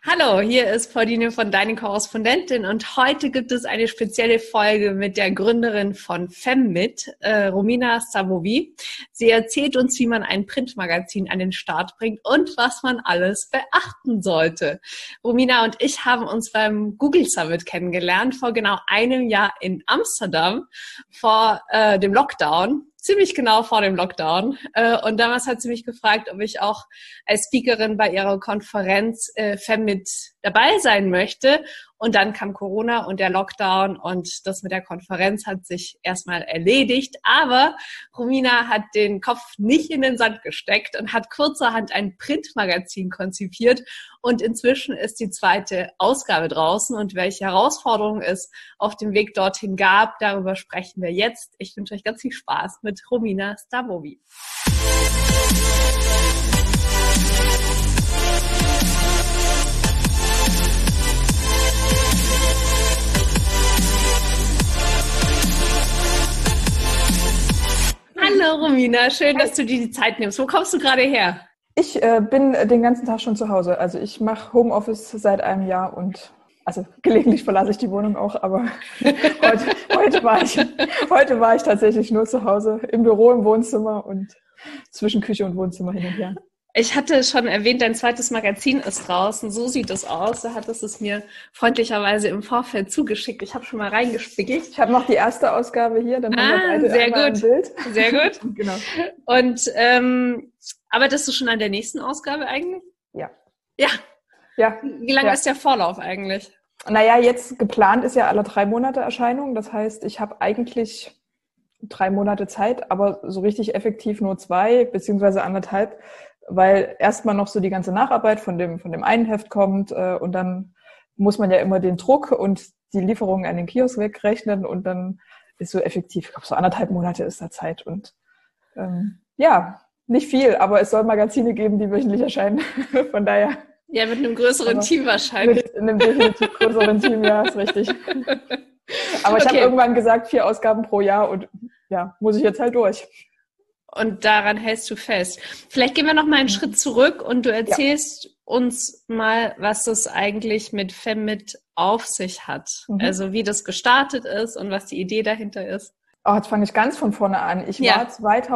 Hallo, hier ist Pauline von Deine Korrespondentin und heute gibt es eine spezielle Folge mit der Gründerin von Femmit, Romina Stavovi. Sie erzählt uns, wie man ein Printmagazin an den Start bringt und was man alles beachten sollte. Romina und ich haben uns beim Google Summit kennengelernt, vor genau einem Jahr in Amsterdam, vor dem Lockdown. Ziemlich genau vor dem Lockdown. Und damals hat sie mich gefragt, ob ich auch als Speakerin bei ihrer Konferenz Femmit dabei sein möchte. Und dann kam Corona und der Lockdown und das mit der Konferenz hat sich erstmal erledigt. Aber Romina hat den Kopf nicht in den Sand gesteckt und hat kurzerhand ein Printmagazin konzipiert. Und inzwischen ist die zweite Ausgabe draußen. Und welche Herausforderungen es auf dem Weg dorthin gab, darüber sprechen wir jetzt. Ich wünsche euch ganz viel Spaß mit Romina Stavovi. Hallo Romina, schön, dass du dir die Zeit nimmst. Wo kommst du gerade her? Ich bin den ganzen Tag schon zu Hause. Also ich mache Homeoffice seit einem Jahr und also gelegentlich verlasse ich die Wohnung auch, aber heute war ich tatsächlich nur zu Hause, im Büro, im Wohnzimmer und zwischen Küche und Wohnzimmer hin und her. Ich hatte schon erwähnt, dein zweites Magazin ist draußen. So sieht es aus. Da hattest es mir freundlicherweise im Vorfeld zugeschickt. Ich habe schon mal reingespiegelt. Ich habe noch die erste Ausgabe hier, dann haben wir beide sehr gut. Ein Bild. Sehr gut. Genau. Und arbeitest du schon an der nächsten Ausgabe eigentlich? Ja. Ja. Wie lange ist der Vorlauf eigentlich? Naja, jetzt geplant ist ja alle 3 Monate Erscheinung. Das heißt, ich habe eigentlich 3 Monate Zeit, aber so richtig effektiv nur 2 beziehungsweise 1,5, weil erstmal noch so die ganze Nacharbeit von dem einen Heft kommt und dann muss man ja immer den Druck und die Lieferungen an den Kiosk wegrechnen und dann ist so effektiv, ich glaube so 1,5 Monate ist da Zeit und nicht viel, aber es soll Magazine geben, die wöchentlich erscheinen, von daher. Ja, mit einem größeren Team wahrscheinlich. Mit einem definitiv größeren Team, ja, ist richtig. Aber ich habe irgendwann gesagt, 4 Ausgaben pro Jahr und ja, muss ich jetzt halt durch. Und daran hältst du fest. Vielleicht gehen wir noch mal einen Schritt zurück und du erzählst uns mal, was das eigentlich mit Femmit auf sich hat. Also wie das gestartet ist und was die Idee dahinter ist. Oh, jetzt fange ich ganz von vorne an. Ich war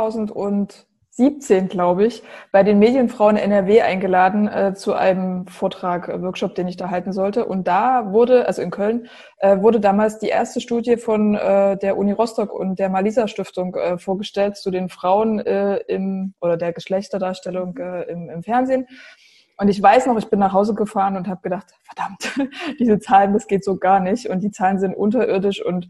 2017, glaube ich, bei den Medienfrauen NRW eingeladen zu einem Vortrag, Workshop, den ich da halten sollte. Und da wurde, also in Köln, wurde damals die erste Studie von der Uni Rostock und der Malisa Stiftung vorgestellt zu den Frauen oder der Geschlechterdarstellung im Fernsehen. Und ich weiß noch, ich bin nach Hause gefahren und habe gedacht, verdammt, diese Zahlen, das geht so gar nicht. Und die Zahlen sind unterirdisch und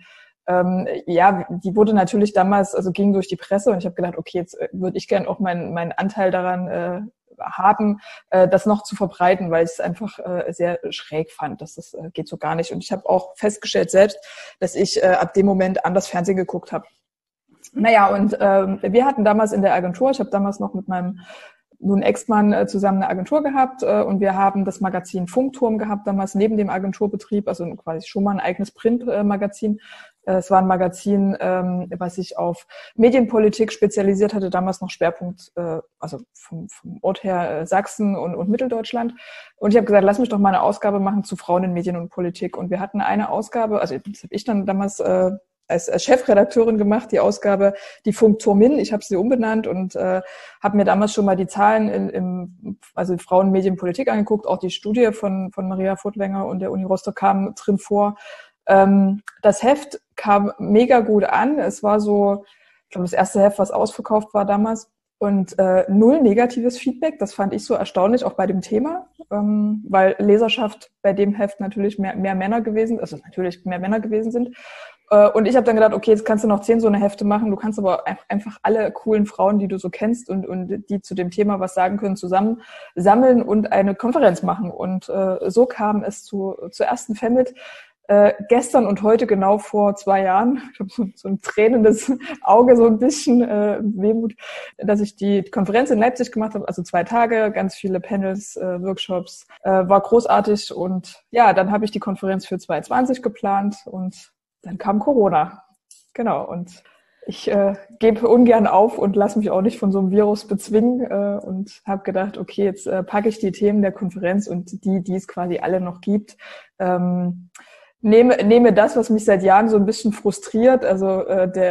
die wurde natürlich damals, also ging durch die Presse und ich habe gedacht, okay, jetzt würde ich gern auch meinen Anteil daran haben, das noch zu verbreiten, weil ich es einfach sehr schräg fand, dass das geht so gar nicht. Und ich habe auch festgestellt selbst, dass ich ab dem Moment anders Fernsehen geguckt habe. Naja, und wir hatten damals in der Agentur, ich habe damals noch mit meinem nun Ex-Mann zusammen eine Agentur gehabt und wir haben das Magazin Funkturm gehabt, damals neben dem Agenturbetrieb, also quasi schon mal ein eigenes Printmagazin. Es war ein Magazin, was sich auf Medienpolitik spezialisiert hatte, damals noch Schwerpunkt, also vom Ort her Sachsen und Mitteldeutschland. Und ich habe gesagt, lass mich doch mal eine Ausgabe machen zu Frauen in Medien und Politik. Und wir hatten eine Ausgabe, also das habe ich dann damals als Chefredakteurin gemacht, die Ausgabe, die Funkturmin. Ich habe sie umbenannt und habe mir damals schon mal die Zahlen also Frauen, Medien, Politik angeguckt. Auch die Studie von Maria Furtwängler und der Uni Rostock kam drin vor. Das Heft kam mega gut an. Es war so, ich glaube, das erste Heft, was ausverkauft war damals. Und 0 negatives Feedback. Das fand ich so erstaunlich, auch bei dem Thema, weil Leserschaft bei dem Heft natürlich mehr Männer gewesen, also natürlich mehr Männer gewesen sind. Und ich habe dann gedacht, okay, jetzt kannst du noch 10 so eine Hefte machen. Du kannst aber einfach alle coolen Frauen, die du so kennst und die zu dem Thema was sagen können, zusammen sammeln und eine Konferenz machen. Und so kam es zur ersten Femmit. Gestern und heute genau vor 2 Jahren, ich habe so ein tränendes Auge, so ein bisschen Wehmut, dass ich die Konferenz in Leipzig gemacht habe, also 2 Tage, ganz viele Panels, Workshops, war großartig und ja, dann habe ich die Konferenz für 2020 geplant und dann kam Corona. Genau, und Ich gebe ungern auf und lasse mich auch nicht von so einem Virus bezwingen und habe gedacht, okay, jetzt packe ich die Themen der Konferenz und die es quasi alle noch gibt. Nehme das, was mich seit Jahren so ein bisschen frustriert, also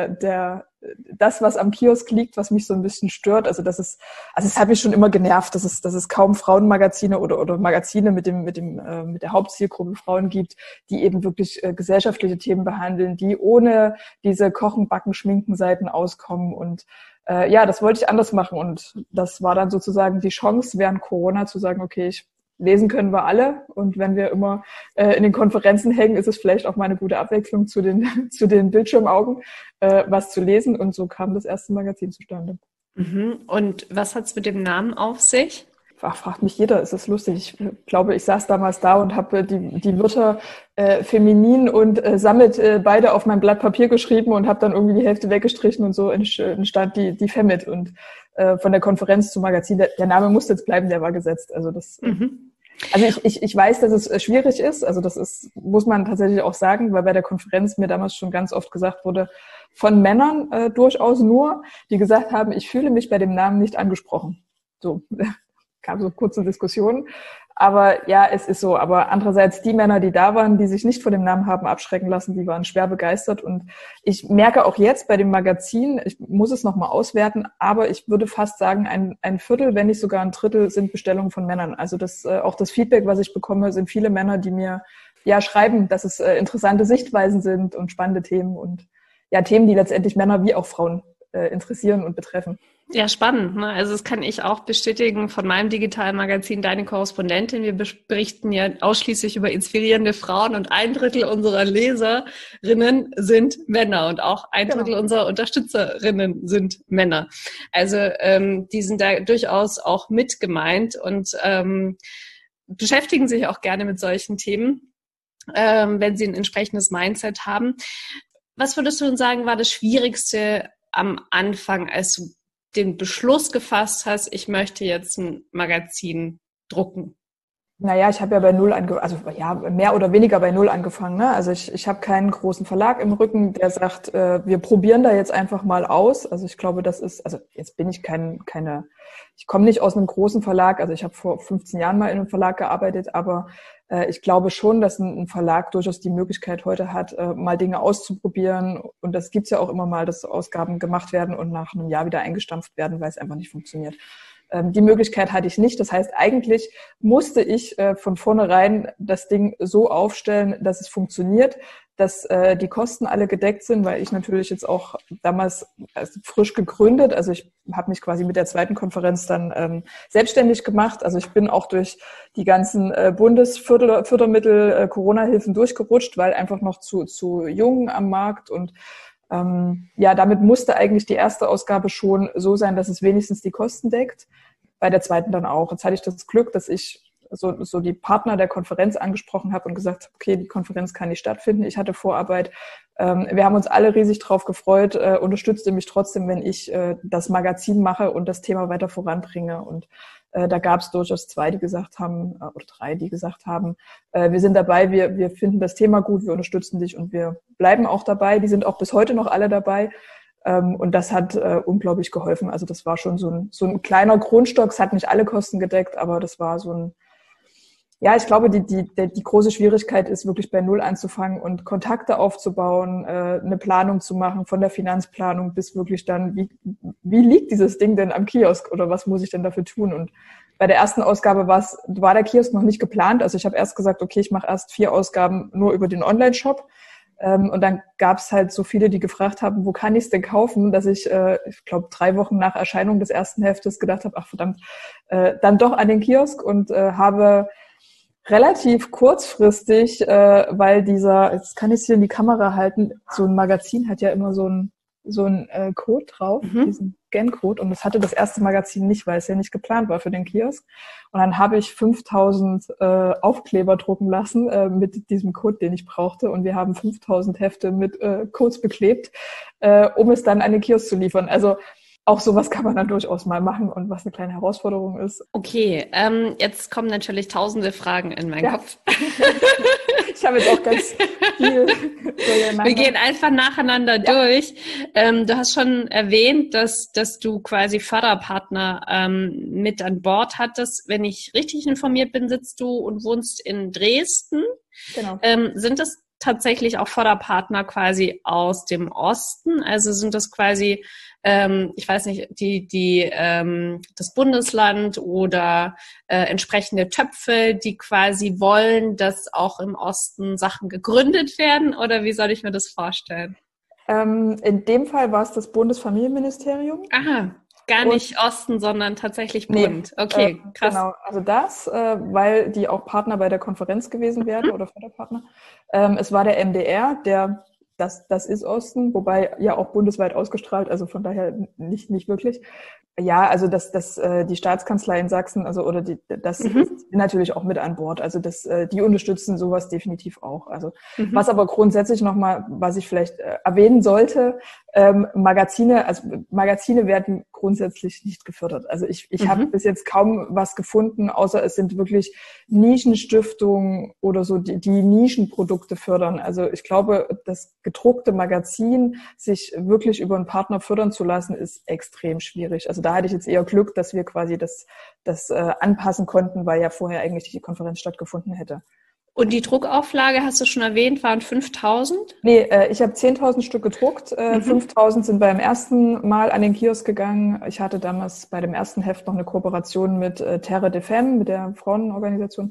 das, was am Kiosk liegt, was mich so ein bisschen stört, also es hat mich schon immer genervt, dass es kaum Frauenmagazine oder Magazine mit der Hauptzielgruppe Frauen gibt, die eben wirklich gesellschaftliche Themen behandeln, die ohne diese Kochen, Backen, Schminken Seiten auskommen und das wollte ich anders machen und das war dann sozusagen die Chance während Corona zu sagen, okay, lesen können wir alle und wenn wir immer in den Konferenzen hängen, ist es vielleicht auch mal eine gute Abwechslung zu den Bildschirmaugen, was zu lesen und so kam das erste Magazin zustande. Mhm. Und was hat's mit dem Namen auf sich? Ach, fragt mich jeder, ist das lustig. Ich glaube, ich saß damals da und habe die Wörter feminin und Summit beide auf mein Blatt Papier geschrieben und habe dann irgendwie die Hälfte weggestrichen und so entstand die Femmit und von der Konferenz zum Magazin. Der Name muss jetzt bleiben, der war gesetzt. Also das. Also ich weiß, dass es schwierig ist. Also muss man tatsächlich auch sagen, weil bei der Konferenz mir damals schon ganz oft gesagt wurde, von Männern durchaus nur, die gesagt haben, ich fühle mich bei dem Namen nicht angesprochen. So gab so kurze Diskussionen. Aber ja, es ist so. Aber andererseits die Männer, die da waren, die sich nicht von dem Namen haben abschrecken lassen, die waren schwer begeistert. Und ich merke auch jetzt bei dem Magazin, ich muss es nochmal auswerten, aber ich würde fast sagen, ein Viertel, wenn nicht sogar ein Drittel sind Bestellungen von Männern. Also auch das Feedback, was ich bekomme, sind viele Männer, die mir schreiben, dass es interessante Sichtweisen sind und spannende Themen und Themen, die letztendlich Männer wie auch Frauen interessieren und betreffen. Ja, spannend. Ne? Also das kann ich auch bestätigen von meinem digitalen Magazin Deine Korrespondentin. Wir berichten ja ausschließlich über inspirierende Frauen und 1/3 unserer Leserinnen sind Männer und auch 1/3 unserer Unterstützerinnen sind Männer. Also die sind da durchaus auch mit gemeint und beschäftigen sich auch gerne mit solchen Themen, wenn sie ein entsprechendes Mindset haben. Was würdest du denn sagen, war das Schwierigste am Anfang, als du den Beschluss gefasst hast, ich möchte jetzt ein Magazin drucken? Naja, ich habe ja bei Null mehr oder weniger bei Null angefangen. Ne? Also ich habe keinen großen Verlag im Rücken, der sagt, wir probieren da jetzt einfach mal aus. Also ich glaube, jetzt bin ich ich komme nicht aus einem großen Verlag. Also ich habe vor 15 Jahren mal in einem Verlag gearbeitet, aber ich glaube schon, dass ein Verlag durchaus die Möglichkeit heute hat, mal Dinge auszuprobieren. Und das gibt's ja auch immer mal, dass Ausgaben gemacht werden und nach einem Jahr wieder eingestampft werden, weil es einfach nicht funktioniert. Die Möglichkeit hatte ich nicht. Das heißt, eigentlich musste ich von vornherein das Ding so aufstellen, dass es funktioniert, dass die Kosten alle gedeckt sind, weil ich natürlich jetzt auch damals frisch gegründet, also ich habe mich quasi mit der zweiten Konferenz dann selbstständig gemacht. Also ich bin auch durch die ganzen Bundesfördermittel, Corona-Hilfen durchgerutscht, weil einfach noch zu jung am Markt und damit musste eigentlich die erste Ausgabe schon so sein, dass es wenigstens die Kosten deckt. Bei der zweiten dann auch. Jetzt hatte ich das Glück, dass ich so die Partner der Konferenz angesprochen habe und gesagt habe, okay, die Konferenz kann nicht stattfinden. Ich hatte Vorarbeit. Wir haben uns alle riesig drauf gefreut. Unterstützte mich trotzdem, wenn ich das Magazin mache und das Thema weiter voranbringe. Und da gab es durchaus 2, die gesagt haben, oder 3, die gesagt haben, wir sind dabei, wir finden das Thema gut, wir unterstützen dich und wir bleiben auch dabei. Die sind auch bis heute noch alle dabei. Und das hat unglaublich geholfen. Also das war schon so ein kleiner Grundstock. Es hat nicht alle Kosten gedeckt, aber das war so ein, ich glaube, die große Schwierigkeit ist wirklich bei Null anzufangen und Kontakte aufzubauen, eine Planung zu machen, von der Finanzplanung bis wirklich dann, wie liegt dieses Ding denn am Kiosk oder was muss ich denn dafür tun? Und bei der ersten Ausgabe war der Kiosk noch nicht geplant. Also ich habe erst gesagt, okay, ich mache erst 4 Ausgaben nur über den Online-Shop. Und dann gab es halt so viele, die gefragt haben, wo kann ich es denn kaufen, dass ich glaube 3 Wochen nach Erscheinung des ersten Heftes gedacht habe, ach verdammt, dann doch an den Kiosk und habe relativ kurzfristig, weil jetzt kann ich es hier in die Kamera halten, so ein Magazin hat ja immer so ein Code drauf, diesen Scan-Code, und das hatte das erste Magazin nicht, weil es ja nicht geplant war für den Kiosk. Und dann habe ich 5000 Aufkleber drucken lassen mit diesem Code, den ich brauchte, und wir haben 5000 Hefte mit Codes beklebt, um es dann an den Kiosk zu liefern. Also auch sowas kann man dann durchaus mal machen und was eine kleine Herausforderung ist. Okay, jetzt kommen natürlich tausende Fragen in meinen Kopf. Ich habe jetzt auch ganz viel. Wir gehen einfach nacheinander durch. Du hast schon erwähnt, dass du quasi Förderpartner mit an Bord hattest. Wenn ich richtig informiert bin, sitzt du und wohnst in Dresden. Genau. Sind das tatsächlich auch Förderpartner quasi aus dem Osten? Also sind das quasi, ich weiß nicht, das Bundesland oder entsprechende Töpfe, die quasi wollen, dass auch im Osten Sachen gegründet werden? Oder wie soll ich mir das vorstellen? In dem Fall war es das Bundesfamilienministerium. Aha. Gar nicht Osten, sondern tatsächlich Bund. Nee, okay, krass. Genau, also weil die auch Partner bei der Konferenz gewesen wären oder Förderpartner. Es war der MDR, das ist Osten, wobei ja auch bundesweit ausgestrahlt, also von daher nicht wirklich. Ja, also die Staatskanzlei in Sachsen, also oder das ist natürlich auch mit an Bord. Also die unterstützen sowas definitiv auch. Also was aber grundsätzlich nochmal, was ich vielleicht erwähnen sollte, Magazine werden grundsätzlich nicht gefördert. Also ich habe bis jetzt kaum was gefunden, außer es sind wirklich Nischenstiftungen oder so, die Nischenprodukte fördern. Also ich glaube, das gedruckte Magazin sich wirklich über einen Partner fördern zu lassen, ist extrem schwierig. Also da hatte ich jetzt eher Glück, dass wir quasi das anpassen konnten, weil ja vorher eigentlich die Konferenz stattgefunden hätte. Und die Druckauflage, hast du schon erwähnt, waren 5.000? Nee, ich habe 10.000 Stück gedruckt. 5.000 sind beim ersten Mal an den Kiosk gegangen. Ich hatte damals bei dem ersten Heft noch eine Kooperation mit Terre de Femme, mit der Frauenorganisation,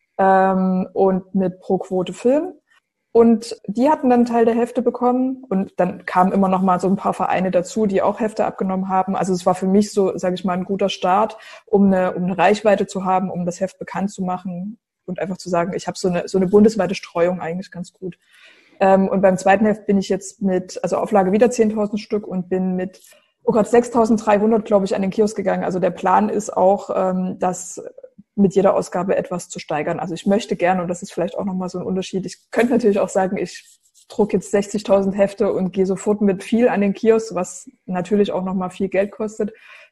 und mit Pro Quote Film. Und die hatten dann einen Teil der Hefte bekommen und dann kamen immer noch mal so ein paar Vereine dazu, die auch Hefte abgenommen haben. Also es war für mich so, sage ich mal, ein guter Start, um eine Reichweite zu haben, um das Heft bekannt zu machen und einfach zu sagen, ich habe so eine bundesweite Streuung eigentlich ganz gut. Und beim zweiten Heft bin ich jetzt Auflage wieder 10.000 Stück und bin mit 6.300, glaube ich, an den Kiosk gegangen. Also der Plan ist auch, dass mit jeder Ausgabe etwas zu steigern. Also ich möchte gerne, und das ist vielleicht auch nochmal so ein Unterschied, ich könnte natürlich auch sagen, ich drucke jetzt 60.000 Hefte und gehe sofort mit viel an den Kiosk, was natürlich auch nochmal viel Geld kostet.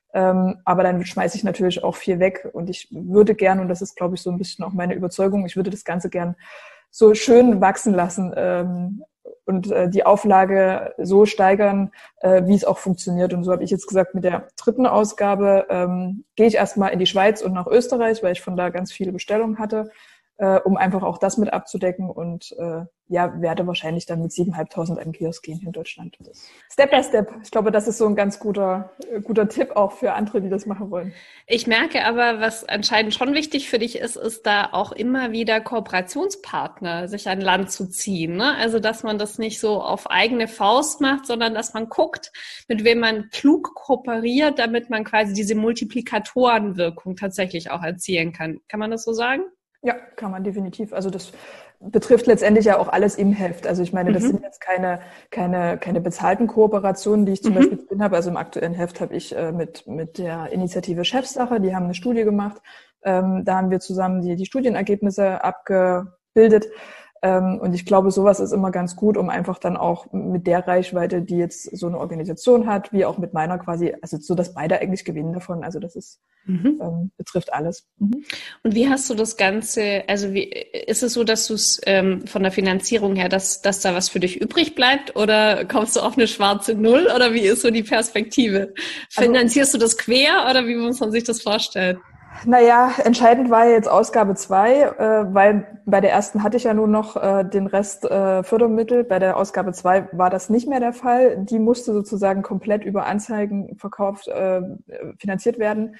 Aber dann schmeiße ich natürlich auch viel weg. Und ich würde gern, und das ist, glaube ich, so ein bisschen auch meine Überzeugung, ich würde das Ganze gern so schön wachsen lassen und die Auflage so steigern, wie es auch funktioniert. Und so habe ich jetzt gesagt, mit der dritten Ausgabe gehe ich erstmal in die Schweiz und nach Österreich, weil ich von da ganz viele Bestellungen hatte, um einfach auch das mit abzudecken und werde wahrscheinlich dann mit 7.500 an den Kiosk gehen in Deutschland. Step by Step. Ich glaube, das ist so ein ganz guter Tipp auch für andere, die das machen wollen. Ich merke aber, was anscheinend schon wichtig für dich ist da auch immer wieder Kooperationspartner sich an Land zu ziehen. Ne? Also, dass man das nicht so auf eigene Faust macht, sondern dass man guckt, mit wem man klug kooperiert, damit man quasi diese Multiplikatorenwirkung tatsächlich auch erzielen kann. Kann man das so sagen? Ja, kann man definitiv. Also das betrifft letztendlich ja auch alles im Heft. Also ich meine, das sind jetzt keine bezahlten Kooperationen, die ich zum Beispiel drin habe. Also im aktuellen Heft habe ich mit der Initiative Chefsache, die haben eine Studie gemacht. Da haben wir zusammen die Studienergebnisse abgebildet. Und ich glaube, sowas ist immer ganz gut, um einfach dann auch mit der Reichweite, die jetzt so eine Organisation hat, wie auch mit meiner quasi, also so, dass beide eigentlich gewinnen davon. Also das ist betrifft alles. Und wie hast du das Ganze, also ist es so, dass du es von der Finanzierung her, dass da was für dich übrig bleibt oder kommst du auf eine schwarze Null oder wie ist so die Perspektive? Finanzierst du das quer oder wie muss man sich das vorstellen? Naja, entscheidend war ja jetzt Ausgabe 2, weil bei der ersten hatte ich ja nur noch den Rest Fördermittel. Bei der Ausgabe 2 war das nicht mehr der Fall. Die musste sozusagen komplett über Anzeigen verkauft finanziert werden.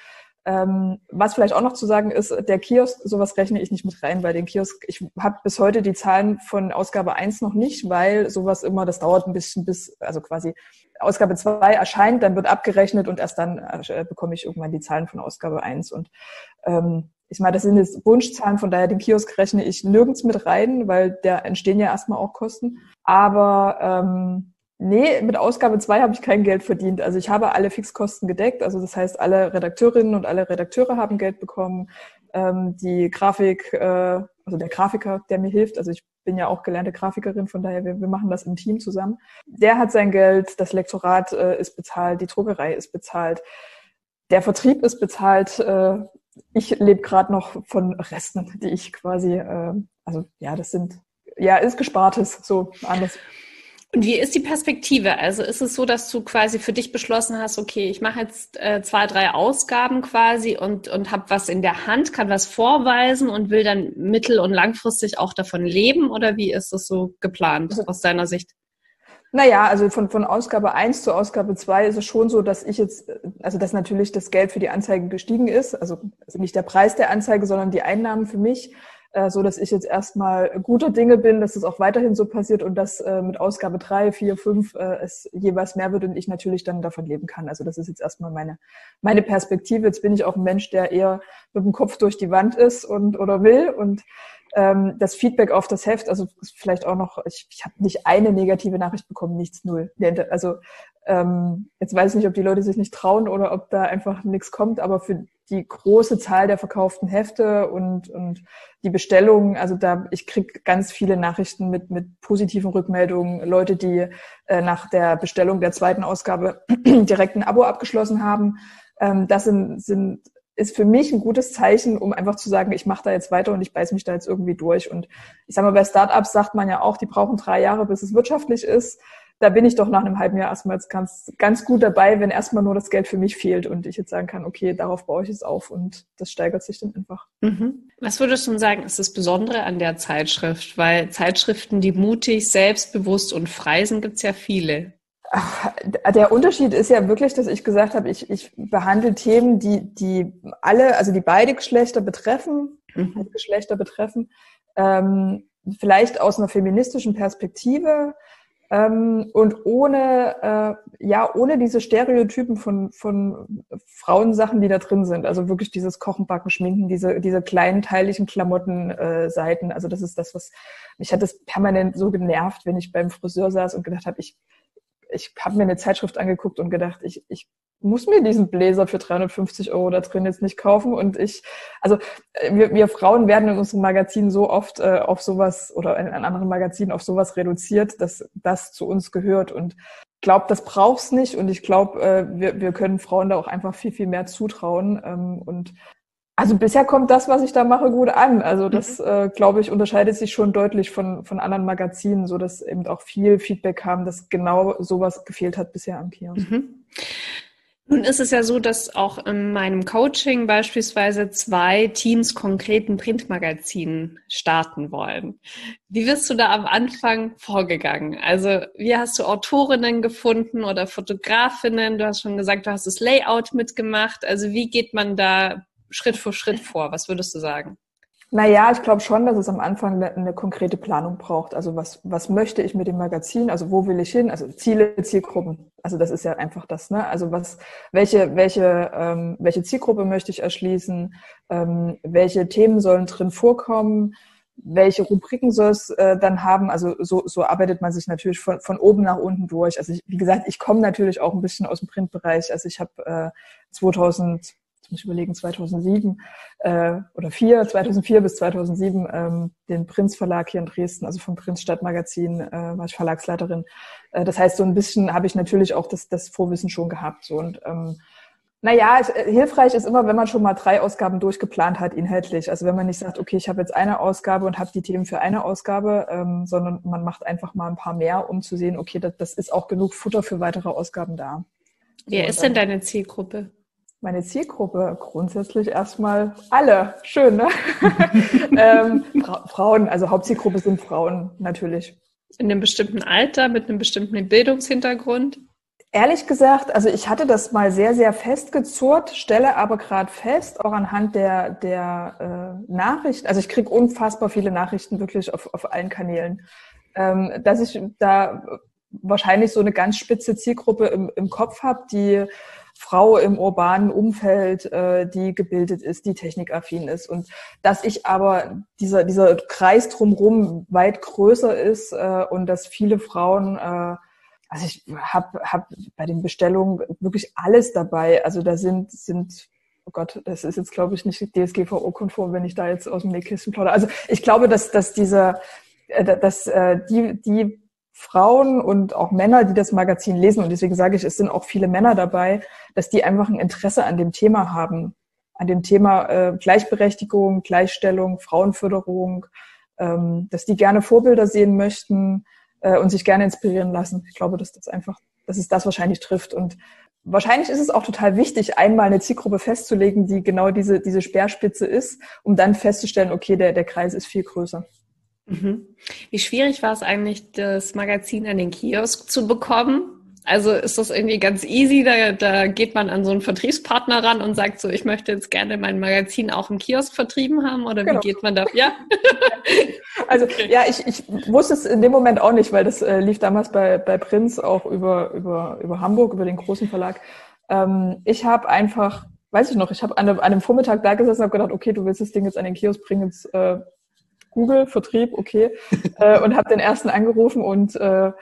Was vielleicht auch noch zu sagen ist, der Kiosk, sowas rechne ich nicht mit rein, weil den Kiosk, ich habe bis heute die Zahlen von Ausgabe 1 noch nicht, weil sowas immer, das dauert ein bisschen also quasi Ausgabe 2 erscheint, dann wird abgerechnet und erst dann bekomme ich irgendwann die Zahlen von Ausgabe 1. Und ich meine, das sind jetzt Wunschzahlen, von daher den Kiosk rechne ich nirgends mit rein, weil da entstehen ja erstmal auch Kosten. Aber Nee, mit Ausgabe 2 habe ich kein Geld verdient. Also ich habe alle Fixkosten gedeckt. Also das heißt, alle Redakteurinnen und alle Redakteure haben Geld bekommen. Die Grafik, also der Grafiker, der mir hilft, also ich bin ja auch gelernte Grafikerin, von daher, wir machen das im Team zusammen. Der hat sein Geld, das Lektorat ist bezahlt, die Druckerei ist bezahlt, der Vertrieb ist bezahlt. Ich lebe gerade noch von Resten, die ich quasi, also ja, das sind, ja, ist Gespartes, so anders. Und wie ist die Perspektive? Also ist es so, dass du quasi für dich beschlossen hast, okay, ich mache jetzt 2, 3 Ausgaben quasi und habe was in der Hand, kann was vorweisen und will dann mittel- und langfristig auch davon leben? Oder wie ist das so geplant aus deiner Sicht? Naja, also von Ausgabe 1 zu Ausgabe 2 ist es schon so, dass ich jetzt, also dass natürlich das Geld für die Anzeige gestiegen ist, also nicht der Preis der Anzeige, sondern die Einnahmen für mich, so dass ich jetzt erstmal guter Dinge bin, dass es auch weiterhin so passiert und dass mit Ausgabe 3, 4, 5 es jeweils mehr wird und ich natürlich dann davon leben kann. Also das ist jetzt erstmal meine Perspektive. Jetzt bin ich auch ein Mensch, der eher mit dem Kopf durch die Wand ist und oder will und das Feedback auf das Heft, also vielleicht auch noch, ich habe nicht eine negative Nachricht bekommen, nichts, null. Also jetzt weiß ich nicht, ob die Leute sich nicht trauen oder ob da einfach nichts kommt, aber für die große Zahl der verkauften Hefte und die Bestellungen, also ich kriege ganz viele Nachrichten mit positiven Rückmeldungen, Leute, die nach der Bestellung der 2. Ausgabe direkt ein Abo abgeschlossen haben. Das ist für mich ein gutes Zeichen, um einfach zu sagen, ich mache da jetzt weiter und ich beiß mich da jetzt irgendwie durch. Und ich sag mal, bei Startups sagt man ja auch, die brauchen 3 Jahre, bis es wirtschaftlich ist. Da bin ich doch nach einem halben Jahr erstmal jetzt ganz gut dabei, wenn erstmal nur das Geld für mich fehlt und ich jetzt sagen kann, okay, darauf baue ich jetzt auf und das steigert sich dann einfach. Mhm. Was würdest du sagen, ist das Besondere an der Zeitschrift? Weil Zeitschriften, die mutig, selbstbewusst und frei sind, gibt's ja viele. Der Unterschied ist ja wirklich, dass ich gesagt habe, ich behandle Themen, die alle, also die beide Geschlechter betreffen, vielleicht aus einer feministischen Perspektive und ohne diese Stereotypen von Frauensachen, die da drin sind. Also wirklich dieses Kochen, Backen, Schminken, diese kleinen teiligen Klamotten-Seiten. Also das ist das, was mich hat das permanent so genervt, wenn ich beim Friseur saß und gedacht habe, ich habe mir eine Zeitschrift angeguckt und gedacht, ich muss mir diesen Bläser für 350 € da drin jetzt nicht kaufen. Und wir Frauen werden in unserem Magazin so oft auf sowas oder in anderen Magazinen auf sowas reduziert, dass das zu uns gehört. Und ich glaube, das braucht's nicht. Und ich glaube, wir können Frauen da auch einfach viel, viel mehr zutrauen. Und also bisher kommt das, was ich da mache, gut an. Also das, glaube ich, unterscheidet sich schon deutlich von anderen Magazinen, so dass eben auch viel Feedback kam, dass genau sowas gefehlt hat bisher am Kiosk. Mhm. Nun ist es ja so, dass auch in meinem Coaching beispielsweise 2 Teams konkreten Printmagazinen starten wollen. Wie bist du da am Anfang vorgegangen? Also wie hast du Autorinnen gefunden oder Fotografinnen? Du hast schon gesagt, du hast das Layout mitgemacht. Also wie geht man da Schritt für Schritt vor? Was würdest du sagen? Naja, ich glaube schon, dass es am Anfang eine konkrete Planung braucht. Also was möchte ich mit dem Magazin? Also wo will ich hin? Also Ziele, Zielgruppen. Also das ist ja einfach das, ne? Also welche Zielgruppe möchte ich erschließen? Welche Themen sollen drin vorkommen? Welche Rubriken soll es dann haben? Also so arbeitet man sich natürlich von oben nach unten durch. Also wie gesagt, ich komme natürlich auch ein bisschen aus dem Printbereich. Also ich habe 2007 2004 bis 2007 den Prinz Verlag hier in Dresden, also vom Prinz Stadtmagazin, war ich Verlagsleiterin. Das heißt, so ein bisschen habe ich natürlich auch das Vorwissen schon gehabt. So. Und hilfreich ist immer, wenn man schon mal 3 Ausgaben durchgeplant hat, inhaltlich. Also wenn man nicht sagt, okay, ich habe jetzt eine Ausgabe und habe die Themen für eine Ausgabe, sondern man macht einfach mal ein paar mehr, um zu sehen, okay, das ist auch genug Futter für weitere Ausgaben da. Wer ist denn deine Zielgruppe? Meine Zielgruppe grundsätzlich erstmal alle. Schön, ne? Frauen, also Hauptzielgruppe sind Frauen natürlich. In einem bestimmten Alter, mit einem bestimmten Bildungshintergrund? Ehrlich gesagt, also ich hatte das mal sehr, sehr festgezurrt, stelle aber gerade fest, auch anhand der Nachrichten, also ich kriege unfassbar viele Nachrichten wirklich auf allen Kanälen, dass ich da wahrscheinlich so eine ganz spitze Zielgruppe im Kopf habe, die Frau im urbanen Umfeld, die gebildet ist, die technikaffin ist und dass ich aber dieser Kreis drumherum weit größer ist und dass viele Frauen Also ich hab bei den Bestellungen wirklich alles dabei. Also da sind oh Gott, das ist jetzt, glaube ich, nicht DSGVO-konform, wenn ich da jetzt aus dem Nähkästchen plaudere. Also ich glaube, dass die Frauen und auch Männer, die das Magazin lesen, und deswegen sage ich, es sind auch viele Männer dabei, dass die einfach ein Interesse an dem Thema haben. An dem Thema Gleichberechtigung, Gleichstellung, Frauenförderung, dass die gerne Vorbilder sehen möchten und sich gerne inspirieren lassen. Ich glaube, dass es das wahrscheinlich trifft. Und wahrscheinlich ist es auch total wichtig, einmal eine Zielgruppe festzulegen, die genau diese Speerspitze ist, um dann festzustellen, okay, der Kreis ist viel größer. Mhm. Wie schwierig war es eigentlich, das Magazin an den Kiosk zu bekommen? Also ist das irgendwie ganz easy, da geht man an so einen Vertriebspartner ran und sagt so, ich möchte jetzt gerne mein Magazin auch im Kiosk vertrieben haben, oder genau. Wie geht man da? Ja. Also okay. Ja, ich wusste es in dem Moment auch nicht, weil das lief damals bei Prinz auch über Hamburg, über den großen Verlag. Ich habe einfach, weiß ich noch, ich habe an einem Vormittag da gesessen und habe gedacht, okay, du willst das Ding jetzt an den Kiosk bringen, jetzt Google, Vertrieb, okay, und habe den ersten angerufen und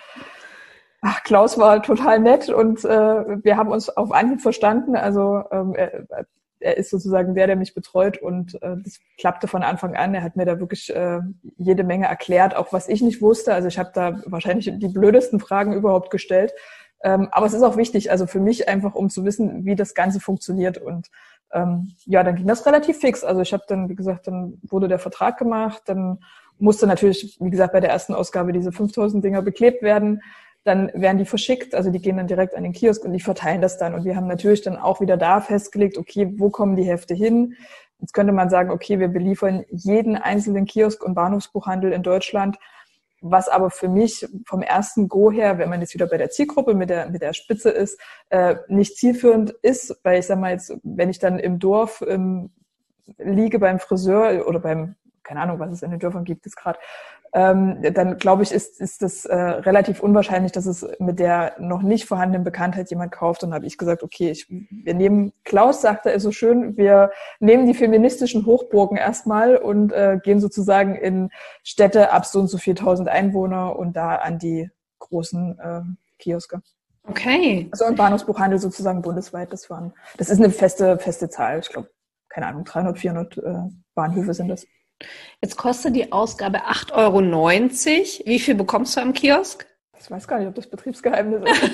Klaus war total nett und wir haben uns auf Anhieb verstanden. Also er ist sozusagen der mich betreut und das klappte von Anfang an. Er hat mir da wirklich jede Menge erklärt, auch was ich nicht wusste. Also ich habe da wahrscheinlich die blödesten Fragen überhaupt gestellt. Aber es ist auch wichtig, also für mich einfach, um zu wissen, wie das Ganze funktioniert. Und dann ging das relativ fix. Also ich habe dann, wie gesagt, dann wurde der Vertrag gemacht. Dann musste natürlich, wie gesagt, bei der ersten Ausgabe diese 5000 Dinger beklebt werden. Dann werden die verschickt, also die gehen dann direkt an den Kiosk und die verteilen das dann. Und wir haben natürlich dann auch wieder da festgelegt, okay, wo kommen die Hefte hin? Jetzt könnte man sagen, okay, wir beliefern jeden einzelnen Kiosk und Bahnhofsbuchhandel in Deutschland, was aber für mich vom ersten Go her, wenn man jetzt wieder bei der Zielgruppe mit der Spitze ist, nicht zielführend ist, weil ich sag mal jetzt, wenn ich dann im Dorf liege beim Friseur oder beim, keine Ahnung, was es in den Dörfern gibt jetzt gerade, dann glaube ich, ist das relativ unwahrscheinlich, dass es mit der noch nicht vorhandenen Bekanntheit jemand kauft. Und habe ich gesagt, okay, wir nehmen, Klaus sagte es so schön, wir nehmen die feministischen Hochburgen erstmal und gehen sozusagen in Städte ab so und so 4.000 Einwohner und da an die großen Kioske. Okay. Also ein Bahnhofsbuchhandel sozusagen bundesweit, das ist eine feste Zahl. Ich glaube, keine Ahnung, 300, 400 Bahnhöfe sind das. Jetzt kostet die Ausgabe 8,90 €. Wie viel bekommst du am Kiosk? Ich weiß gar nicht, ob das Betriebsgeheimnis ist.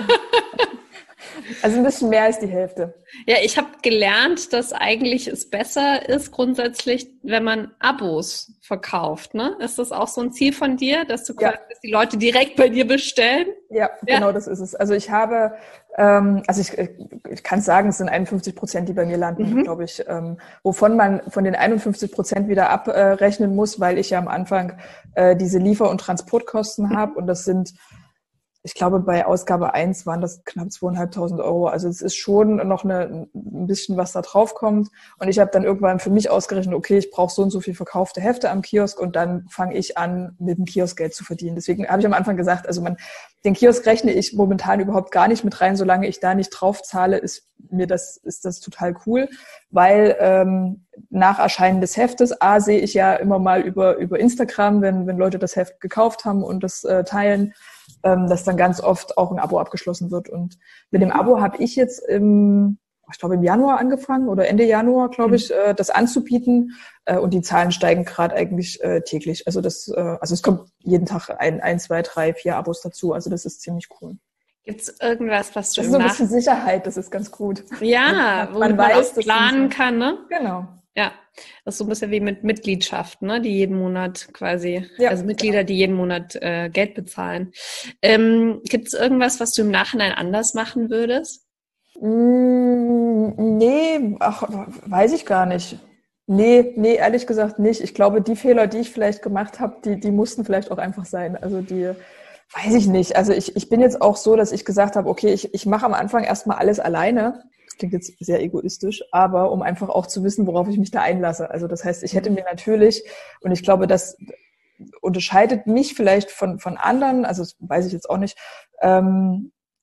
Also ein bisschen mehr als die Hälfte. Ja, ich habe gelernt, dass eigentlich es besser ist grundsätzlich, wenn man Abos verkauft. Ne? Ist das auch so ein Ziel von dir, dass dass die Leute direkt bei dir bestellen? Ja, genau, das ist es. Also ich habe, ich kann sagen, es sind 51%, die bei mir landen, glaube ich, wovon man von den 51% wieder abrechnen muss, weil ich ja am Anfang diese Liefer- und Transportkosten habe und das sind, ich glaube, bei Ausgabe 1 waren das knapp 2.500 €. Also es ist schon noch ein bisschen, was da drauf kommt. Und ich habe dann irgendwann für mich ausgerechnet, okay, ich brauche so und so viel verkaufte Hefte am Kiosk und dann fange ich an, mit dem Kiosk Geld zu verdienen. Deswegen habe ich am Anfang gesagt, also den Kiosk rechne ich momentan überhaupt gar nicht mit rein. Solange ich da nicht drauf zahle, ist das total cool, weil nach Erscheinen des Heftes, sehe ich ja immer mal über Instagram, wenn Leute das Heft gekauft haben und das teilen, dass dann ganz oft auch ein Abo abgeschlossen wird. Und mit dem Abo habe ich jetzt ich glaube im Januar angefangen oder Ende Januar, glaube ich, das anzubieten. Und die Zahlen steigen gerade eigentlich täglich. Also es kommt jeden Tag 1, 2, 3, 4 Abos dazu. Also das ist ziemlich cool. Gibt es irgendwas, was du das ist so ein bisschen Sicherheit, das ist ganz gut. Ja, wo man weiß, auch planen kann, ne? Genau. Ja, das ist so ein bisschen wie mit Mitgliedschaften, ne? Die jeden Monat quasi, also Mitglieder, genau. Die jeden Monat Geld bezahlen. Gibt es irgendwas, was du im Nachhinein anders machen würdest? Nee, weiß ich gar nicht. Nee, ehrlich gesagt nicht. Ich glaube, die Fehler, die ich vielleicht gemacht habe, die mussten vielleicht auch einfach sein. Also weiß ich nicht. Also ich bin jetzt auch so, dass ich gesagt habe, okay, ich mache am Anfang erstmal alles alleine. Das klingt jetzt sehr egoistisch, aber um einfach auch zu wissen, worauf ich mich da einlasse. Also das heißt, ich hätte mir natürlich, und ich glaube, das unterscheidet mich vielleicht von anderen, also das weiß ich jetzt auch nicht,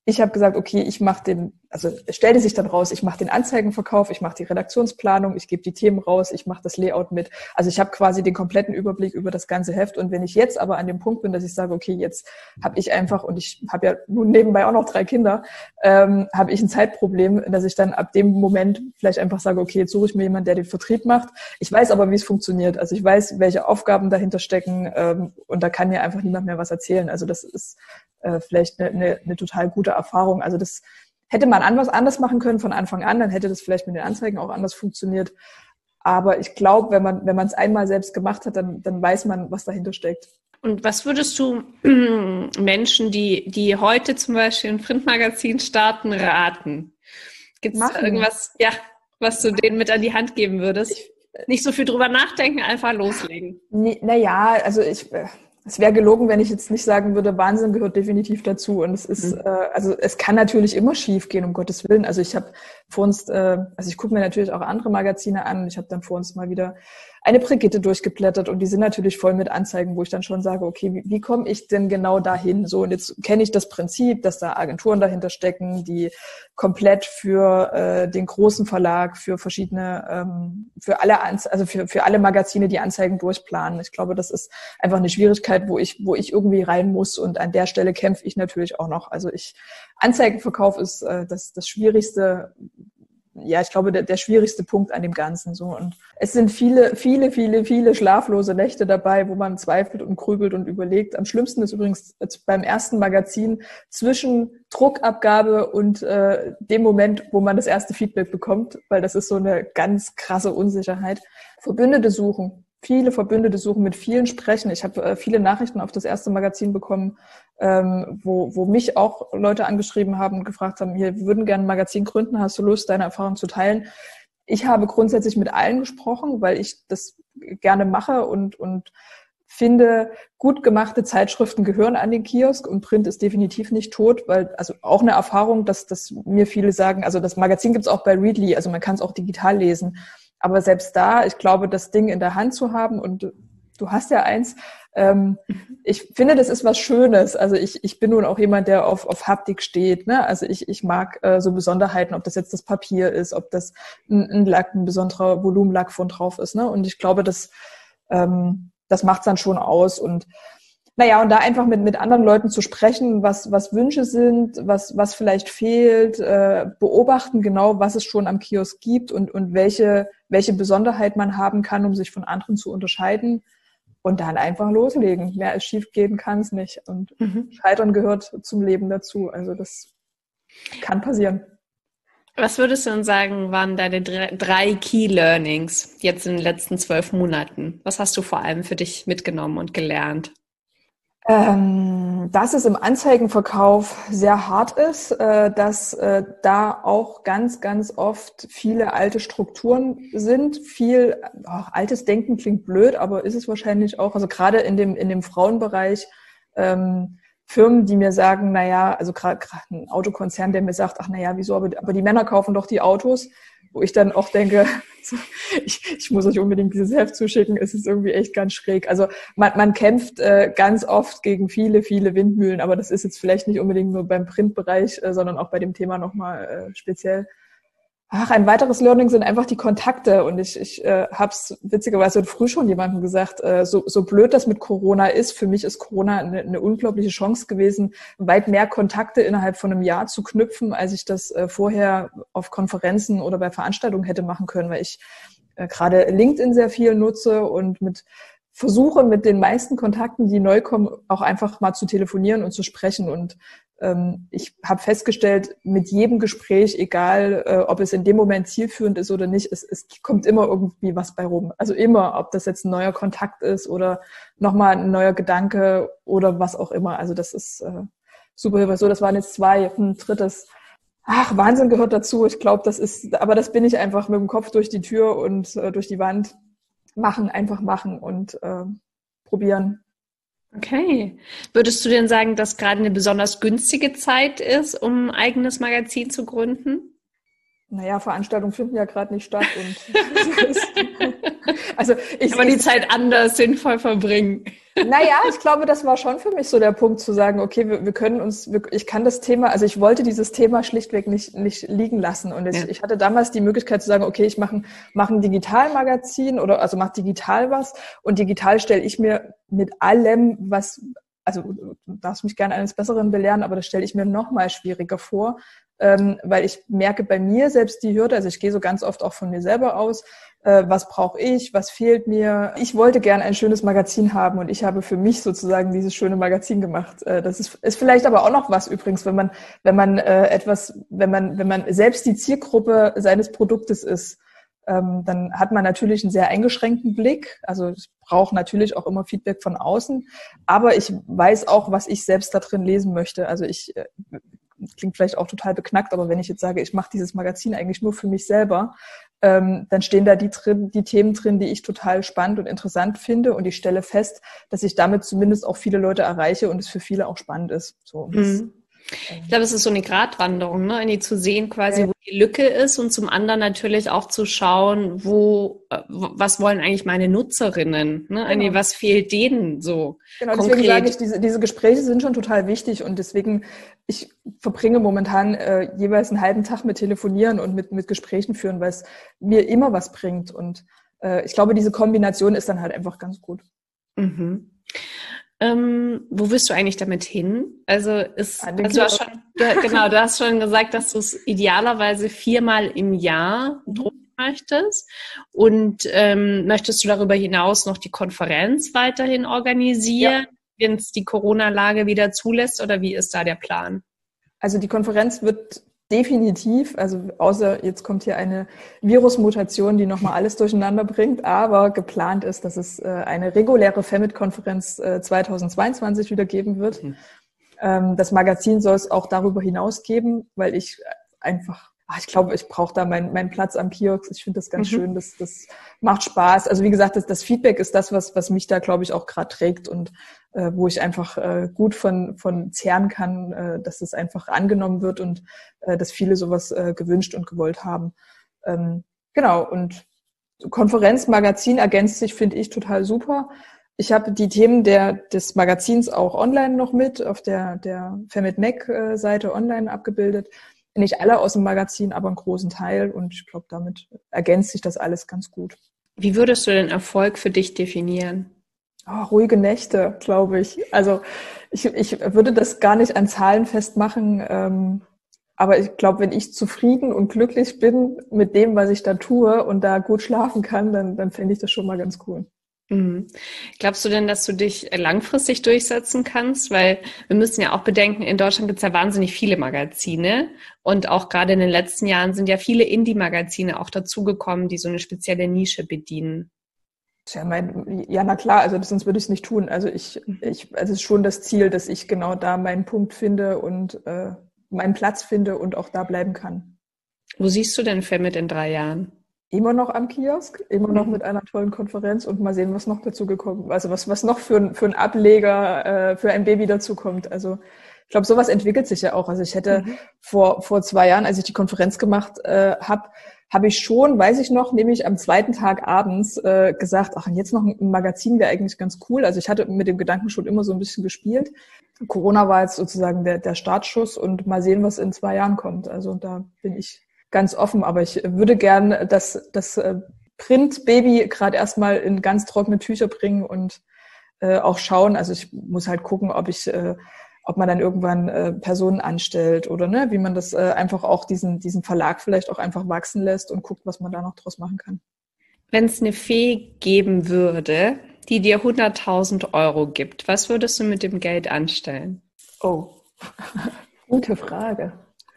ich habe gesagt, okay, ich mache also es stellte sich dann raus, ich mache den Anzeigenverkauf, ich mache die Redaktionsplanung, ich gebe die Themen raus, ich mache das Layout mit. Also ich habe quasi den kompletten Überblick über das ganze Heft. Und wenn ich jetzt aber an dem Punkt bin, dass ich sage, okay, jetzt habe ich einfach, und ich habe ja nun nebenbei auch noch 3 Kinder, habe ich ein Zeitproblem, dass ich dann ab dem Moment vielleicht einfach sage, okay, jetzt suche ich mir jemanden, der den Vertrieb macht. Ich weiß aber, wie es funktioniert. Also ich weiß, welche Aufgaben dahinter stecken, und da kann mir einfach niemand mehr was erzählen. Also das ist vielleicht eine total gute Erfahrung. Also das hätte man anders machen können von Anfang an, dann hätte das vielleicht mit den Anzeigen auch anders funktioniert. Aber ich glaube, wenn man es einmal selbst gemacht hat, dann weiß man, was dahinter steckt. Und was würdest du Menschen, die heute zum Beispiel ein Printmagazin starten, raten? Gibt es irgendwas, ja, was du denen mit an die Hand geben würdest? Nicht so viel drüber nachdenken, einfach loslegen. Naja, also es wäre gelogen, wenn ich jetzt nicht sagen würde, Wahnsinn gehört definitiv dazu. Und es ist, also es kann natürlich immer schief gehen, um Gottes Willen. Also ich habe vor uns, also ich gucke mir natürlich auch andere Magazine an. Ich habe dann vor uns mal wieder eine Brigitte durchgeblättert und die sind natürlich voll mit Anzeigen, wo ich dann schon sage, okay, wie komme ich denn genau dahin? So, und jetzt kenne ich das Prinzip, dass da Agenturen dahinter stecken, die komplett für den großen Verlag, für verschiedene, für alle Magazine die Anzeigen durchplanen. Ich glaube, das ist einfach eine Schwierigkeit, wo ich irgendwie rein muss, und an der Stelle kämpfe ich natürlich auch noch. Also Anzeigenverkauf ist das Schwierigste. Ja, ich glaube, der schwierigste Punkt an dem Ganzen, so. Und es sind viele schlaflose Nächte dabei, wo man zweifelt und grübelt und überlegt. Am schlimmsten ist übrigens beim ersten Magazin zwischen Druckabgabe und dem Moment, wo man das erste Feedback bekommt, weil das ist so eine ganz krasse Unsicherheit. Verbündete suchen. Viele Verbündete suchen, mit vielen sprechen. Ich habe viele Nachrichten auf das erste Magazin bekommen, wo mich auch Leute angeschrieben haben und gefragt haben, wir würden gerne ein Magazin gründen, hast du Lust, deine Erfahrungen zu teilen? Ich habe grundsätzlich mit allen gesprochen, weil ich das gerne mache und finde, gut gemachte Zeitschriften gehören an den Kiosk, und Print ist definitiv nicht tot, weil, also auch eine Erfahrung, dass mir viele sagen, also das Magazin gibt's auch bei Readly, also man kann es auch digital lesen. Aber selbst da, ich glaube, das Ding in der Hand zu haben, und du hast ja eins, ich finde, das ist was Schönes. Also ich bin nun auch jemand, der auf Haptik steht, ne? Also ich mag so Besonderheiten, ob das jetzt das Papier ist, ob das ein Lack, ein besonderer Volumenlack von drauf ist, ne? Und ich glaube, das macht's dann schon aus. Und naja, und da einfach mit anderen Leuten zu sprechen, was Wünsche sind, was vielleicht fehlt, beobachten genau, was es schon am Kiosk gibt und welche Besonderheit man haben kann, um sich von anderen zu unterscheiden, und dann einfach loslegen. Mehr als schief gehen kann es nicht. Und Scheitern gehört zum Leben dazu. Also das kann passieren. Was würdest du denn sagen, waren deine 3 Key Learnings jetzt in den letzten 12 Monaten? Was hast du vor allem für dich mitgenommen und gelernt? Dass es im Anzeigenverkauf sehr hart ist, dass da auch ganz, ganz oft viele alte Strukturen sind. Altes Denken klingt blöd, aber ist es wahrscheinlich auch. Also gerade in dem Frauenbereich, Firmen, die mir sagen, naja, also gerade ein Autokonzern, der mir sagt, ach naja, wieso, aber die Männer kaufen doch die Autos, wo ich dann auch denke, ich muss euch unbedingt dieses Heft zuschicken, es ist irgendwie echt ganz schräg. Also man kämpft ganz oft gegen viele Windmühlen, aber das ist jetzt vielleicht nicht unbedingt nur beim Printbereich, sondern auch bei dem Thema nochmal speziell. Ein weiteres Learning sind einfach die Kontakte, und ich habe es witzigerweise früh schon jemandem gesagt, so blöd das mit Corona ist, für mich ist Corona eine unglaubliche Chance gewesen, weit mehr Kontakte innerhalb von einem Jahr zu knüpfen, als ich das vorher auf Konferenzen oder bei Veranstaltungen hätte machen können, weil ich gerade LinkedIn sehr viel nutze und versuche mit den meisten Kontakten, die neu kommen, auch einfach mal zu telefonieren und zu sprechen. Und ich habe festgestellt, mit jedem Gespräch, egal ob es in dem Moment zielführend ist oder nicht, es kommt immer irgendwie was bei rum. Also immer, ob das jetzt ein neuer Kontakt ist oder nochmal ein neuer Gedanke oder was auch immer. Also das ist super hilfreich. So, das waren jetzt 2. Drittes. Wahnsinn gehört dazu. Ich glaube, aber das bin ich einfach mit dem Kopf durch die Tür und durch die Wand. Einfach machen und probieren. Okay. Würdest du denn sagen, dass gerade eine besonders günstige Zeit ist, um ein eigenes Magazin zu gründen? Naja, Veranstaltungen finden ja gerade nicht statt. Und Also aber die Zeit anders sinnvoll verbringen. Naja, ich glaube, das war schon für mich so der Punkt zu sagen, okay, wir können uns, ich kann das Thema, also ich wollte dieses Thema schlichtweg nicht liegen lassen. Und ich hatte damals die Möglichkeit zu sagen, okay, ich mache ein Digitalmagazin oder also mache digital was und digital stelle ich mir mit allem, was, also du darfst mich gerne eines Besseren belehren, aber das stelle ich mir noch mal schwieriger vor, weil ich merke bei mir selbst die Hürde, also ich gehe so ganz oft auch von mir selber aus, was brauche ich, was fehlt mir. Ich wollte gern ein schönes Magazin haben und ich habe für mich sozusagen dieses schöne Magazin gemacht. Das ist vielleicht aber auch noch was übrigens, wenn man selbst die Zielgruppe seines Produktes ist, dann hat man natürlich einen sehr eingeschränkten Blick. Also ich brauche natürlich auch immer Feedback von außen, aber ich weiß auch, was ich selbst da drin lesen möchte. Also klingt vielleicht auch total beknackt, aber wenn ich jetzt sage, ich mache dieses Magazin eigentlich nur für mich selber, dann stehen da die Themen drin, die ich total spannend und interessant finde und ich stelle fest, dass ich damit zumindest auch viele Leute erreiche und es für viele auch spannend ist. So. Ich glaube, es ist so eine Gratwanderung, ne? Irgendwie zu sehen quasi, wo die Lücke ist und zum anderen natürlich auch zu schauen, was wollen eigentlich meine Nutzerinnen, ne? Genau. Was fehlt denen so genau, konkret? Deswegen sage ich, diese Gespräche sind schon total wichtig und deswegen, ich verbringe momentan jeweils einen halben Tag mit Telefonieren und mit Gesprächen führen, weil es mir immer was bringt und ich glaube, diese Kombination ist dann halt einfach ganz gut. Mhm. Wo willst du eigentlich damit hin? Also du hast schon gesagt, dass du es idealerweise 4-mal im Jahr drucken möchtest. Und möchtest du darüber hinaus noch die Konferenz weiterhin organisieren, wenn es die Corona-Lage wieder zulässt? Oder wie ist da der Plan? Also die Konferenz wird definitiv, also außer jetzt kommt hier eine Virusmutation, die nochmal alles durcheinander bringt, aber geplant ist, dass es eine reguläre FEMIT-Konferenz 2022 wieder geben wird. Das Magazin soll es auch darüber hinaus geben, weil ich einfach, ich glaube, ich brauche da meinen Platz am Kiosk. Ich finde das ganz schön, das macht Spaß. Also wie gesagt, das Feedback ist das, was mich da, glaube ich, auch gerade trägt und wo ich einfach gut von zehren kann, dass es einfach angenommen wird und dass viele sowas gewünscht und gewollt haben. Genau, und Konferenzmagazin ergänzt sich, finde ich, total super. Ich habe die Themen des Magazins auch online noch mit, auf der FEMIT-Mac-Seite online abgebildet. Nicht alle aus dem Magazin, aber einen großen Teil. Und ich glaube, damit ergänzt sich das alles ganz gut. Wie würdest du den Erfolg für dich definieren? Ruhige Nächte, glaube ich. Also ich würde das gar nicht an Zahlen festmachen. Aber ich glaube, wenn ich zufrieden und glücklich bin mit dem, was ich da tue und da gut schlafen kann, dann fände ich das schon mal ganz cool. Mhm. Glaubst du denn, dass du dich langfristig durchsetzen kannst? Weil wir müssen ja auch bedenken, in Deutschland gibt es ja wahnsinnig viele Magazine und auch gerade in den letzten Jahren sind ja viele Indie-Magazine auch dazugekommen, die so eine spezielle Nische bedienen. Ja, na klar, also sonst würde ich es nicht tun. Also also es ist schon das Ziel, dass ich genau da meinen Punkt finde und meinen Platz finde und auch da bleiben kann. Wo siehst du denn FEMIT in 3 Jahren? Immer noch am Kiosk, immer noch mit einer tollen Konferenz und mal sehen, was noch dazu gekommen, also was noch für einen Ableger für ein Baby dazukommt. Also ich glaube, sowas entwickelt sich ja auch. Also ich hätte vor 2 Jahren, als ich die Konferenz gemacht habe ich schon, weiß ich noch, nämlich am zweiten Tag abends gesagt, und jetzt noch ein Magazin wäre eigentlich ganz cool. Also ich hatte mit dem Gedanken schon immer so ein bisschen gespielt. Corona war jetzt sozusagen der Startschuss und mal sehen, was in 2 Jahren kommt. Also da bin ich ganz offen, aber ich würde gern das Print-Baby gerade erstmal in ganz trockene Tücher bringen und auch schauen. Also ich muss halt gucken, ob man dann irgendwann Personen anstellt oder wie man das einfach auch diesen Verlag vielleicht auch einfach wachsen lässt und guckt, was man da noch draus machen kann. Wenn es eine Fee geben würde, die dir 100.000 Euro gibt, was würdest du mit dem Geld anstellen? Oh, gute Frage.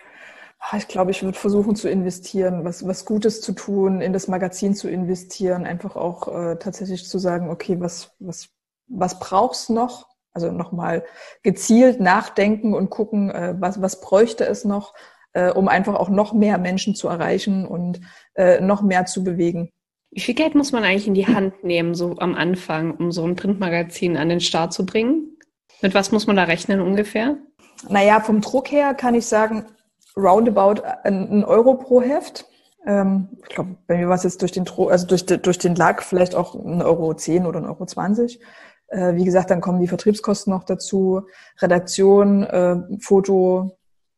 Ich glaube, ich würde versuchen zu investieren, was Gutes zu tun, in das Magazin zu investieren, einfach auch tatsächlich zu sagen, okay, was brauchst du noch? Also nochmal gezielt nachdenken und gucken, was bräuchte es noch, um einfach auch noch mehr Menschen zu erreichen und noch mehr zu bewegen. Wie viel Geld muss man eigentlich in die Hand nehmen, so am Anfang, um so ein Printmagazin an den Start zu bringen? Mit was muss man da rechnen ungefähr? Naja, vom Druck her kann ich sagen, roundabout 1 Euro pro Heft. Ich glaube, bei mir war es jetzt durch den Lag vielleicht auch 1,10 € oder 1,20 €. Wie gesagt, dann kommen die Vertriebskosten noch dazu, Redaktion, Foto.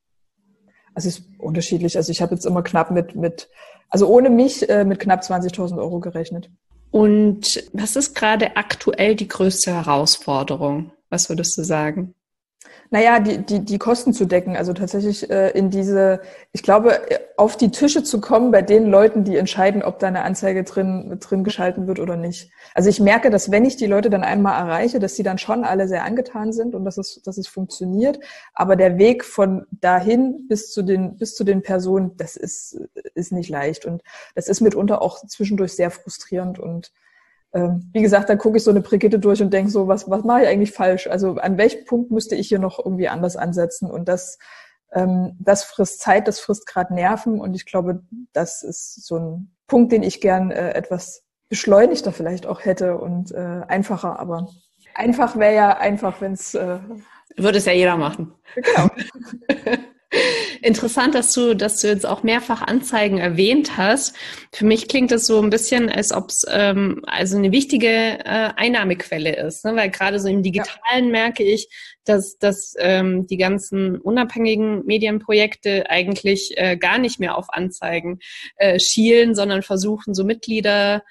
Also es ist unterschiedlich. Also ich habe jetzt immer knapp also ohne mich mit knapp 20.000 € gerechnet. Und was ist gerade aktuell die größte Herausforderung? Was würdest du sagen? Naja, die Kosten zu decken, also tatsächlich ich glaube, auf die Tische zu kommen bei den Leuten, die entscheiden, ob da eine Anzeige drin geschalten wird oder nicht. Also ich merke, dass wenn ich die Leute dann einmal erreiche, dass sie dann schon alle sehr angetan sind und dass es funktioniert. Aber der Weg von dahin bis zu den Personen, das ist nicht leicht. Und das ist mitunter auch zwischendurch sehr frustrierend und wie gesagt, dann gucke ich so eine Brigitte durch und denke so, was mache ich eigentlich falsch? Also an welchem Punkt müsste ich hier noch irgendwie anders ansetzen? Und das frisst Zeit, das frisst gerade Nerven. Und ich glaube, das ist so ein Punkt, den ich gern etwas beschleunigter vielleicht auch hätte und einfacher. Aber einfach wäre ja einfach, wenn es... Würde es ja jeder machen. Genau. Interessant, dass du jetzt auch mehrfach Anzeigen erwähnt hast. Für mich klingt das so ein bisschen, als ob es also eine wichtige Einnahmequelle ist, ne? Weil gerade so im Digitalen merke ich, dass die ganzen unabhängigen Medienprojekte eigentlich gar nicht mehr auf Anzeigen schielen, sondern versuchen, so Mitglieder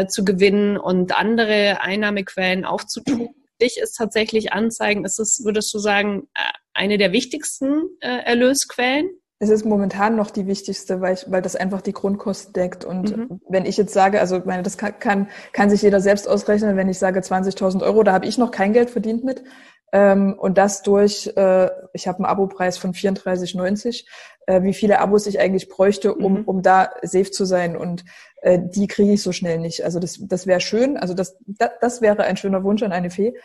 zu gewinnen und andere Einnahmequellen aufzutun. Dich ist tatsächlich Anzeigen, würdest du sagen, eine der wichtigsten Erlösquellen? Es ist momentan noch die wichtigste, weil das einfach die Grundkosten deckt. Und wenn ich jetzt sage, also das kann sich jeder selbst ausrechnen, wenn ich sage 20.000 €, da habe ich noch kein Geld verdient mit. Und das ich habe einen Abopreis von 34,90, wie viele Abos ich eigentlich bräuchte, um da safe zu sein. Und die kriege ich so schnell nicht. Also das wäre schön. Also das wäre ein schöner Wunsch an eine Fee.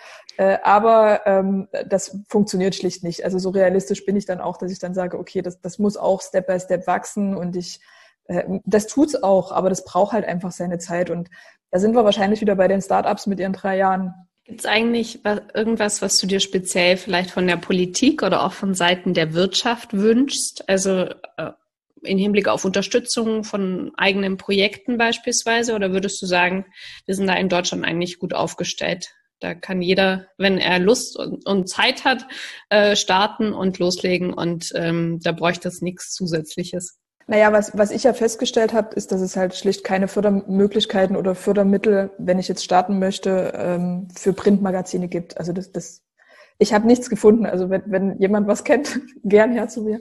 Aber das funktioniert schlicht nicht. Also so realistisch bin ich dann auch, dass ich dann sage, okay, das muss auch Step by Step wachsen und das tut's auch, aber das braucht halt einfach seine Zeit. Und da sind wir wahrscheinlich wieder bei den Startups mit ihren 3 Jahren. Gibt es eigentlich irgendwas, was du dir speziell vielleicht von der Politik oder auch von Seiten der Wirtschaft wünschst? Also im Hinblick auf Unterstützung von eigenen Projekten beispielsweise? Oder würdest du sagen, wir sind da in Deutschland eigentlich gut aufgestellt? Da kann jeder, wenn er Lust und Zeit hat, starten und loslegen und da bräuchte es nichts Zusätzliches. Naja, was ich ja festgestellt habe, ist, dass es halt schlicht keine Fördermöglichkeiten oder Fördermittel, wenn ich jetzt starten möchte, für Printmagazine gibt. Also ich habe nichts gefunden. Also wenn jemand was kennt, gern her zu mir.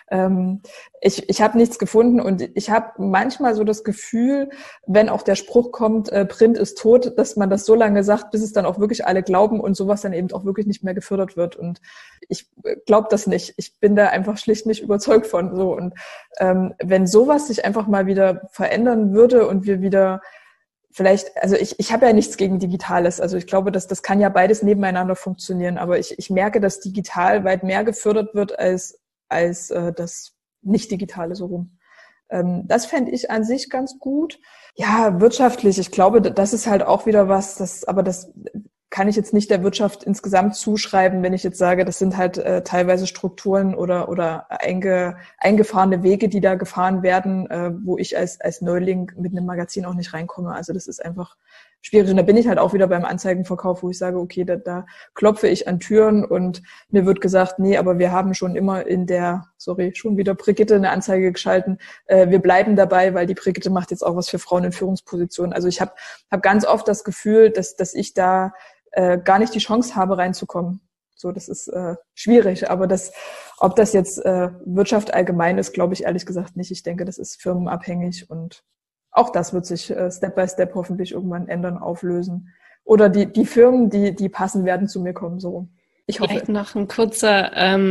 Ich habe nichts gefunden und ich habe manchmal so das Gefühl, wenn auch der Spruch kommt, Print ist tot, dass man das so lange sagt, bis es dann auch wirklich alle glauben und sowas dann eben auch wirklich nicht mehr gefördert wird. Und ich glaube das nicht. Ich bin da einfach schlicht nicht überzeugt von. So. Und wenn sowas sich einfach mal wieder verändern würde und wir wieder vielleicht, also ich habe ja nichts gegen Digitales. Also ich glaube, das kann ja beides nebeneinander funktionieren. Aber ich merke, dass digital weit mehr gefördert wird als das Nicht-Digitale so rum. Das fände ich an sich ganz gut. Ja, wirtschaftlich, ich glaube, das ist halt auch wieder was, aber das kann ich jetzt nicht der Wirtschaft insgesamt zuschreiben, wenn ich jetzt sage, das sind halt teilweise Strukturen oder eingefahrene Wege, die da gefahren werden, wo ich als Neuling mit einem Magazin auch nicht reinkomme. Also das ist einfach schwierig. Und da bin ich halt auch wieder beim Anzeigenverkauf, wo ich sage, okay, da klopfe ich an Türen und mir wird gesagt, nee, aber wir haben schon immer schon wieder Brigitte eine Anzeige geschalten. Wir bleiben dabei, weil die Brigitte macht jetzt auch was für Frauen in Führungspositionen. Also ich habe ganz oft das Gefühl, dass ich da gar nicht die Chance habe, reinzukommen. So, das ist schwierig. Aber ob das jetzt Wirtschaft allgemein ist, glaube ich ehrlich gesagt nicht. Ich denke, das ist firmenabhängig und auch das wird sich Step by Step hoffentlich irgendwann ändern, auflösen. Oder die Firmen, die passen, werden zu mir kommen. So. Ich hoffe. Vielleicht noch ein kurzer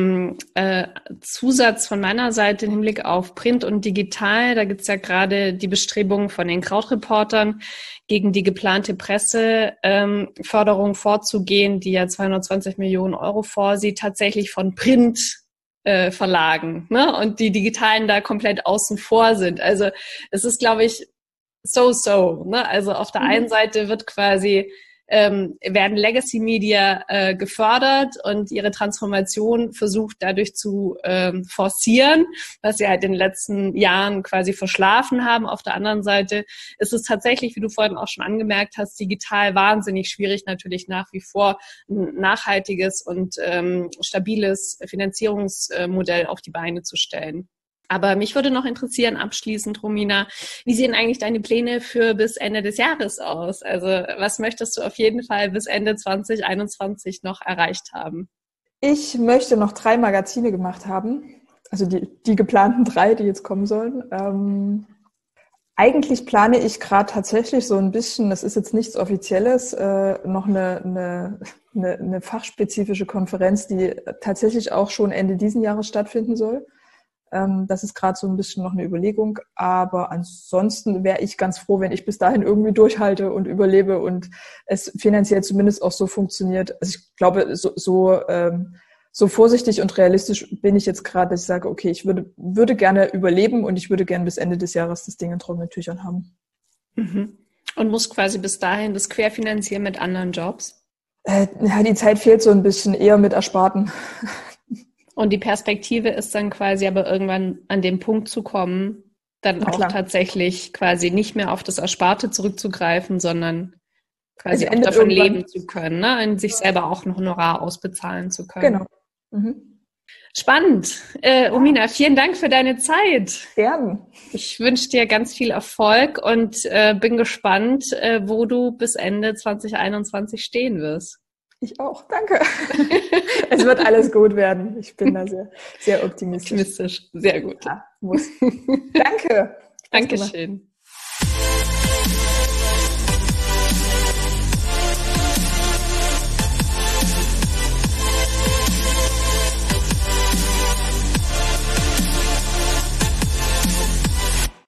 Zusatz von meiner Seite im Hinblick auf Print und Digital. Da gibt's ja gerade die Bestrebungen von den Krautreportern, gegen die geplante Presseförderung vorzugehen, die ja 220 Millionen € vorsieht, tatsächlich von Printverlagen, ne? Und die Digitalen da komplett außen vor sind. Also es ist, glaube ich, so, ne? Also auf der einen Seite wird quasi werden Legacy Media gefördert und ihre Transformation versucht dadurch zu forcieren, was sie halt in den letzten Jahren quasi verschlafen haben. Auf der anderen Seite ist es tatsächlich, wie du vorhin auch schon angemerkt hast, digital wahnsinnig schwierig, natürlich nach wie vor ein nachhaltiges und stabiles Finanzierungsmodell auf die Beine zu stellen. Aber mich würde noch interessieren, abschließend, Romina, wie sehen eigentlich deine Pläne für bis Ende des Jahres aus? Also was möchtest du auf jeden Fall bis Ende 2021 noch erreicht haben? Ich möchte noch 3 Magazine gemacht haben, also die geplanten 3, die jetzt kommen sollen. Eigentlich plane ich gerade tatsächlich so ein bisschen, das ist jetzt nichts Offizielles, noch eine fachspezifische Konferenz, die tatsächlich auch schon Ende diesen Jahres stattfinden soll. Das ist gerade so ein bisschen noch eine Überlegung, aber ansonsten wäre ich ganz froh, wenn ich bis dahin irgendwie durchhalte und überlebe und es finanziell zumindest auch so funktioniert. Also ich glaube, so vorsichtig und realistisch bin ich jetzt gerade, dass ich sage, okay, ich würde gerne überleben und ich würde gerne bis Ende des Jahres das Ding in trockenen Tüchern haben. Mhm. Und musst quasi bis dahin das querfinanzieren mit anderen Jobs? Ja, die Zeit fehlt so ein bisschen, eher mit Ersparten. Und die Perspektive ist dann quasi aber irgendwann an den Punkt zu kommen, dann auch tatsächlich quasi nicht mehr auf das Ersparte zurückzugreifen, sondern quasi auch davon leben zu können, ne? Und sich selber auch ein Honorar ausbezahlen zu können. Genau. Mhm. Spannend. Romina, vielen Dank für deine Zeit. Gerne. Ich wünsche dir ganz viel Erfolg und bin gespannt, wo du bis Ende 2021 stehen wirst. Ich auch, danke. Es wird alles gut werden. Ich bin da sehr, sehr optimistisch. Sehr gut. Ja, muss. Danke. Dankeschön.